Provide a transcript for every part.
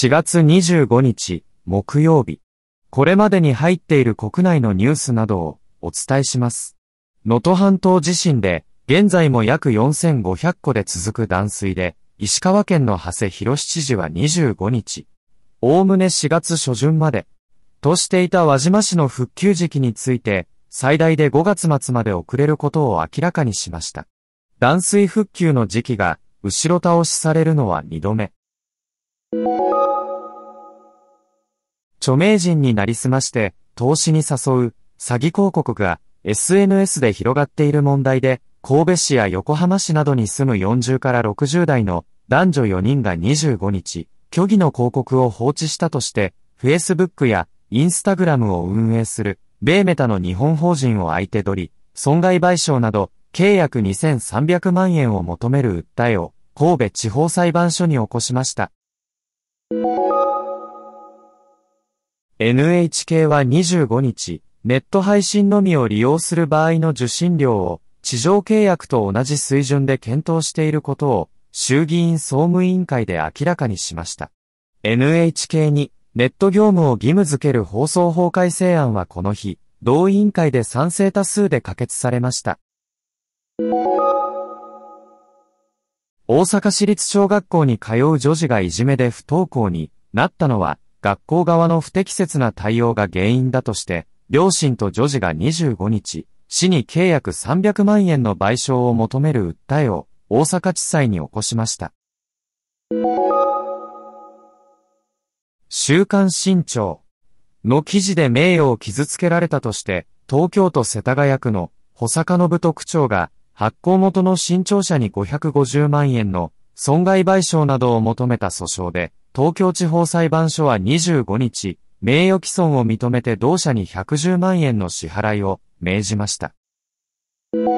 4月25日、木曜日。これまでに入っている国内のニュースなどをお伝えします。能登半島地震で、現在も約4500戸で続く断水で、石川県の馳浩知事は25日、おおむね4月初旬まで、としていた輪島市の復旧時期について、最大で5月末まで遅れることを明らかにしました。断水復旧の時期が、後ろ倒しされるのは2度目。著名人になりすまして、投資に誘う、詐欺広告が SNS で広がっている問題で、神戸市や横浜市などに住む40から60代の男女4人が25日、虚偽の広告を放置したとして、Facebook や Instagram を運営する、米メタの日本法人を相手取り、損害賠償など、計約2300万円を求める訴えを、神戸地方裁判所に起こしました。NHK は25日、ネット配信のみを利用する場合の受信料を地上契約と同じ水準で検討していることを衆議院総務委員会で明らかにしました。NHK にネット業務を義務付ける放送法改正案はこの日、同委員会で賛成多数で可決されました。大阪市立小学校に通う女児がいじめで不登校になったのは、学校側の不適切な対応が原因だとして、両親と女児が25日、市に計約300万円の賠償を求める訴えを大阪地裁に起こしました。週刊新潮の記事で名誉を傷つけられたとして、東京都世田谷区の保坂信人区長が発行元の新潮社に550万円の損害賠償などを求めた訴訟で、東京地方裁判所は25日、名誉毀損を認めて同社に110万円の支払いを命じました。指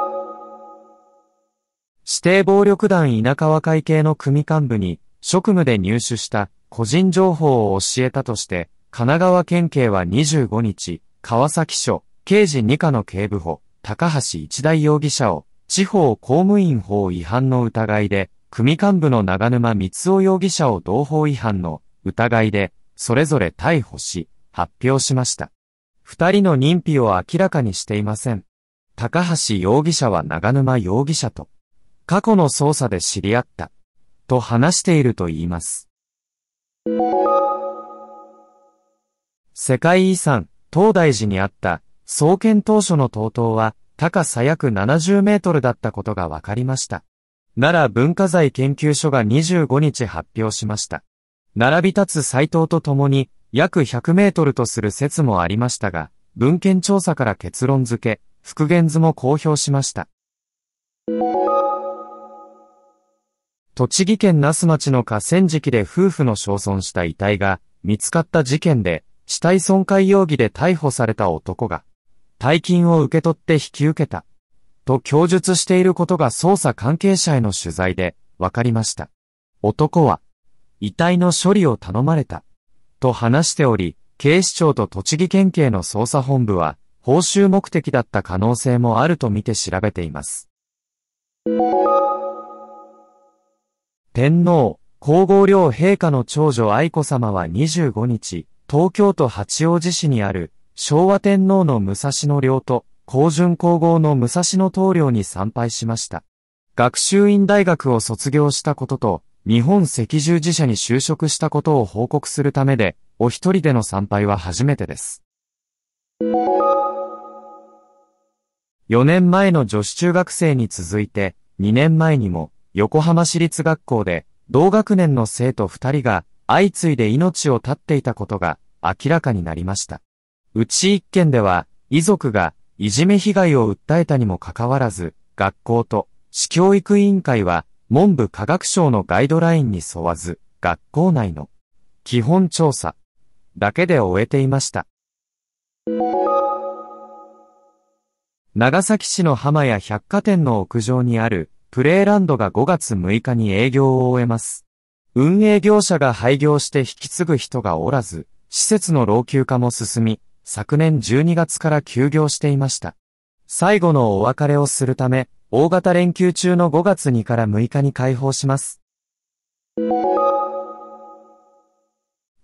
定暴力団稲川会系の組幹部に職務で入手した個人情報を教えたとして、神奈川県警は25日、川崎署刑事2課の警部補、高橋一大容疑者を地方公務員法違反の疑いで、組幹部の長沼光雄容疑者を同法違反の疑いで、それぞれ逮捕し、発表しました。二人の認否を明らかにしていません。高橋容疑者は長沼容疑者と、過去の捜査で知り合った、と話しているといいます。世界遺産、東大寺にあった、創建当初の塔塔は、高さ約70メートルだったことが分かりました。奈良文化財研究所が25日発表しました。並び立つ祭塔とともに約100メートルとする説もありましたが、文献調査から結論付け、復元図も公表しました。栃木県那須町の河川敷で夫婦の焼損した遺体が見つかった事件で、死体損壊容疑で逮捕された男が、大金を受け取って引き受けた。と供述していることが捜査関係者への取材で分かりました。男は遺体の処理を頼まれたと話しており、警視庁と栃木県警の捜査本部は報酬目的だった可能性もあるとみて調べています。天皇皇后両陛下の長女愛子さまは25日、東京都八王子市にある昭和天皇の武蔵野陵と光順皇后の武蔵野東陵に参拝しました。学習院大学を卒業したことと、日本赤十字社に就職したことを報告するためで、お一人での参拝は初めてです。4年前の女子中学生に続いて、2年前にも、横浜市立学校で、同学年の生徒2人が、相次いで命を絶っていたことが、明らかになりました。うち1件では、遺族が、いじめ被害を訴えたにもかかわらず、学校と市教育委員会は文部科学省のガイドラインに沿わず、学校内の基本調査だけで終えていました。長崎市の浜屋百貨店の屋上にあるプレイランドが5月6日に営業を終えます。運営業者が廃業して引き継ぐ人がおらず、施設の老朽化も進み、昨年12月から休業していました。最後のお別れをするため、大型連休中の5月2から6日に開放します。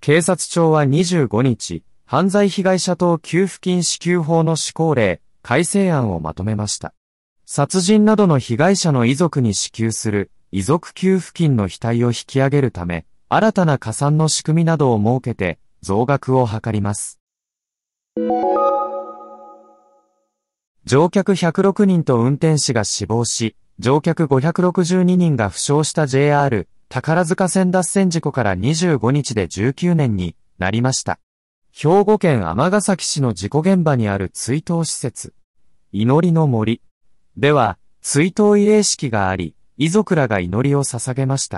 警察庁は25日、犯罪被害者等給付金支給法の施行令、改正案をまとめました。殺人などの被害者の遺族に支給する遺族給付金の額を引き上げるため、新たな加算の仕組みなどを設けて増額を図ります。乗客106人と運転士が死亡し、乗客562人が負傷した JR 宝塚線脱線事故から25日で19年になりました。兵庫県尼崎市の事故現場にある追悼施設、祈りの森では、追悼慰霊式があり、遺族らが祈りを捧げました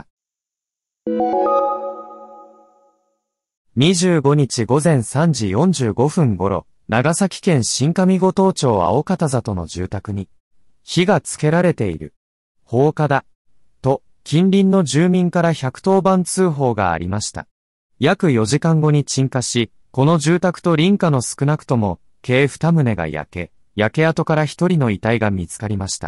。25日午前3時45分頃、長崎県新上五島町青方里の住宅に、火がつけられている。放火だ。と、近隣の住民から110番通報がありました。約4時間後に鎮火し、この住宅と隣家の少なくとも、計2棟が焼け、焼け跡から1人の遺体が見つかりました。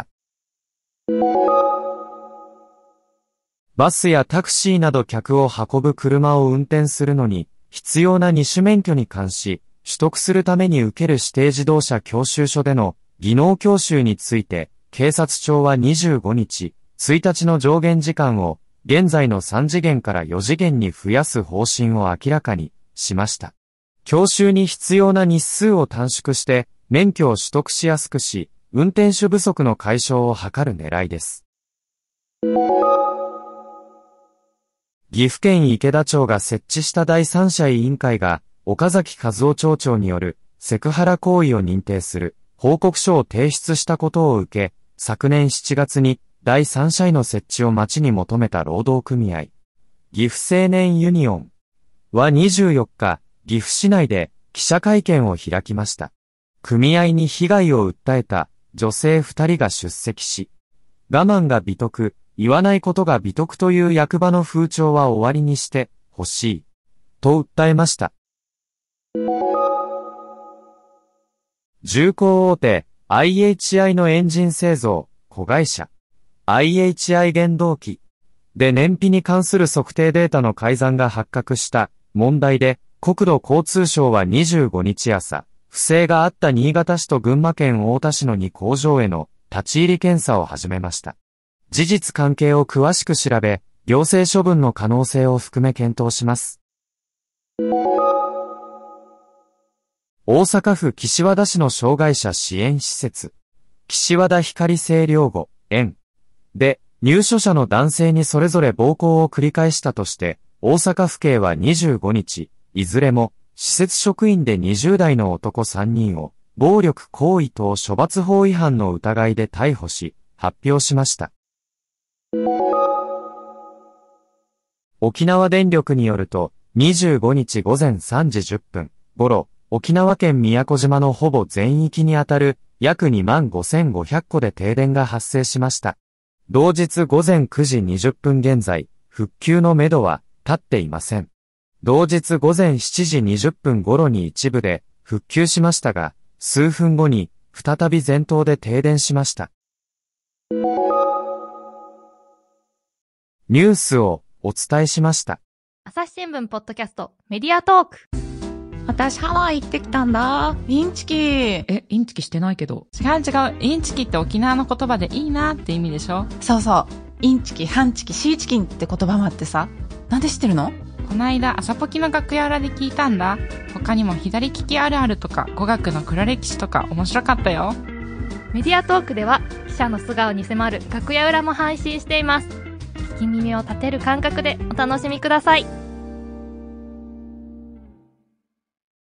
バスやタクシーなど客を運ぶ車を運転するのに、必要な二種免許に関し、取得するために受ける指定自動車教習所での技能教習について、警察庁は25日、1日の上限時間を、現在の3次元から4次元に増やす方針を明らかにしました。教習に必要な日数を短縮して、免許を取得しやすくし、運転手不足の解消を図る狙いです。岐阜県池田町が設置した第三者委員会が、岡崎和夫町長によるセクハラ行為を認定する報告書を提出したことを受け、昨年7月に第三者委の設置を町に求めた労働組合、岐阜青年ユニオンは24日、岐阜市内で記者会見を開きました。組合に被害を訴えた女性2人が出席し、我慢が美徳、言わないことが美徳という役場の風潮は終わりにしてほしい、と訴えました。重工大手 IHI のエンジン製造子会社 IHI 原動機で燃費に関する測定データの改ざんが発覚した問題で国土交通省は25日朝、不正があった新潟市と群馬県太田市の2工場への立ち入り検査を始めました。事実関係を詳しく調べ、行政処分の可能性を含め検討します。大阪府岸和田市の障害者支援施設、岸和田光星療護園で入所者の男性にそれぞれ暴行を繰り返したとして、大阪府警は25日、いずれも施設職員で20代の男3人を暴力行為等処罰法違反の疑いで逮捕し、発表しました。沖縄電力によると、25日午前3時10分頃、沖縄県宮古島のほぼ全域にあたる約25,500戸で停電が発生しました。同日午前9時20分現在、復旧のめどは立っていません。同日午前7時20分頃に一部で復旧しましたが、数分後に再び全島で停電しました。ニュースをお伝えしました。 朝日新聞ポッドキャストメディアトーク。 私ハワイ行ってきたんだ。インチキ。 インチキしてないけど。 違う。インチキって沖縄の言葉でいいなって意味でしょ。 そうそう。インチキ、ハンチキ、シーチキンって言葉もあってさ。なんで知ってるの？ こないだ朝ポキの楽屋裏で聞いたんだ。他にも左利きあるあるとか語学の黒歴史とか面白かったよ。 メディアトークでは記者の素顔に迫る楽屋裏も配信しています。聞き耳を立てる感覚でお楽しみください。